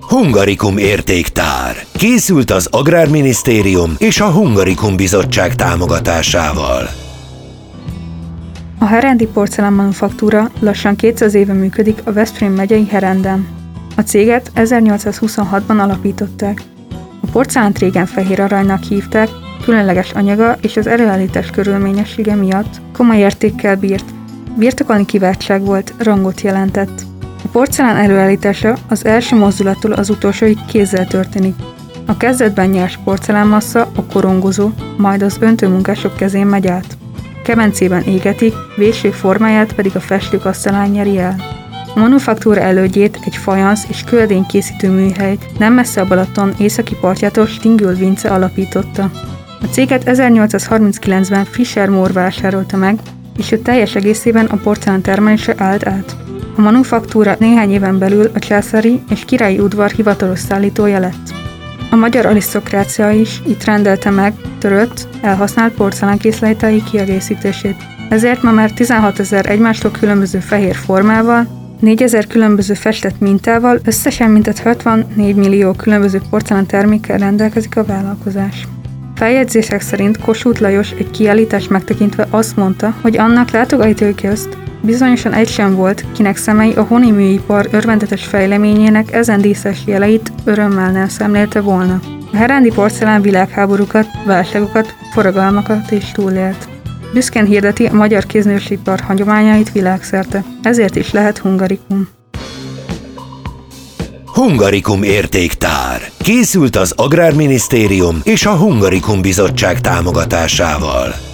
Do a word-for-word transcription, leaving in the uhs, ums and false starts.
Hungarikum értéktár. Készült az Agrárminisztérium és a Hungarikum Bizottság támogatásával. A Herendi Porcelán Manufaktúra lassan kétszáz éve működik a Veszprém megyei Herenden. A céget ezernyolcszázhuszonhatban alapították. A porcelánt régen fehér aranynak hívták, különleges anyaga és az előállítás körülményessége miatt komoly értékkel bírt. Birtokolni kiváltság volt, rangot jelentett. A porcelán előállítása az első mozdulattól az utolsóig kézzel történik. A kezdetben nyers porcelánmassza, a korongozó, majd az öntőmunkások kezén megy át. Kemencében égetik, végső formáját pedig a festőkasztalán nyeri el. A manufaktúra elődjét egy fajansz és kőedény készítő műhely nem messze a Balaton északi partjától Stingül Vince alapította. A céget ezernyolcszázharminckilencben Fischer Mohr vásárolta meg, és ő teljes egészében a porcelán termelése állt át. A manufaktúra néhány éven belül a császári és királyi udvar hivatalos szállítója lett. A magyar arisztokrácia is itt rendelte meg törött, elhasznált porcelánkészletei kiegészítését. Ezért ma már tizenhatezer egymástól különböző fehér formával, négyezer különböző festett mintával, összesen mintegy hatvannégy millió különböző porcelán termékkel rendelkezik a vállalkozás. Feljegyzések szerint Kossuth Lajos egy kiállítás megtekintve azt mondta, hogy annak látogatói közt bizonyosan egy sem volt, kinek szemei a honi műipar örvendetes fejleményének ezen díszes jeleit örömmel nem szemlélte volna. A herendi porcelán világháborúkat, válságokat, forradalmakat is túlélt. Büszkén hirdeti a magyar kézművésipar hagyományait világszerte, ezért is lehet Hungarikum. Hungarikum értéktár. Készült az Agrárminisztérium és a Hungarikum Bizottság támogatásával.